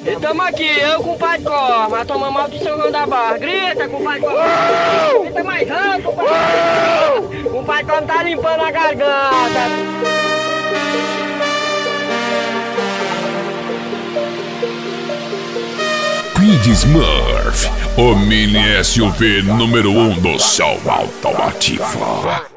E tamo aqui, eu com o pai de cor, mas tomamos alto de São João da Barra. Grita com o pai de cor. Grita mais alto, compadre. O pai de cor tá limpando a garganta. Kid Smurf, o mini SUV número 1 do som automotivo.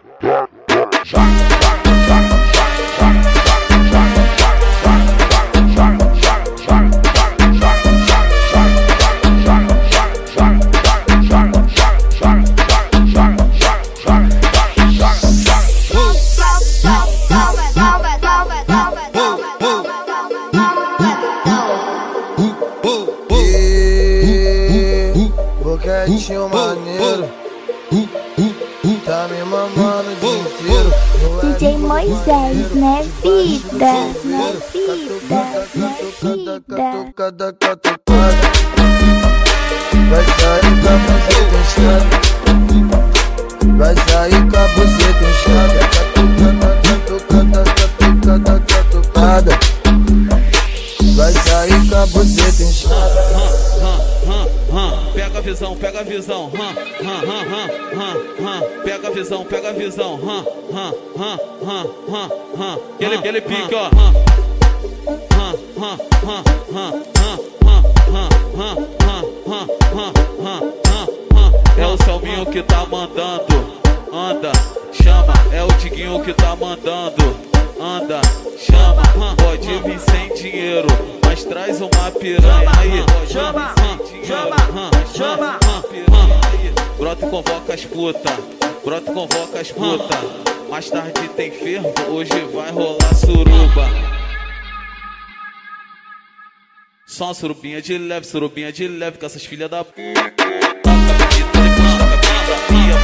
Boquetinho maneiro, tá me mamando o dia inteiro. DJ Moisés, né vida, né vida, né vida. Cada catucada vai sair com a buceta inchada. Vai sair com a buceta inchada. Catucada vai sair com a buceta inchada. Pega a visão, pega a visão, pega a visão, pega a visão, aquele pique, ó. É o Selminho que tá mandando, anda, chama. É o Diguinho que tá mandando, anda, chama. Pode vir sem dinheiro, mas traz uma piranha aí. Chama, chama. Brota e convoca as puta, brota e convoca as puta. Mais tarde tem fervo, hoje vai rolar suruba. Só uma surubinha de leve com essas filhas da puta. Toca a bonita, depois toca a bunda.